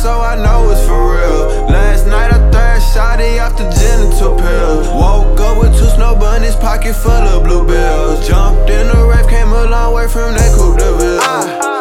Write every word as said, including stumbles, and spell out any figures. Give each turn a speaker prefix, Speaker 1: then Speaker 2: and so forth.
Speaker 1: so I know it's for real. Last night I thrashed shawty off the genital pills. Woke up with two snow bunnies, pocket full of blue bills. Jumped in the rave, came a long way from that Coupe de Ville.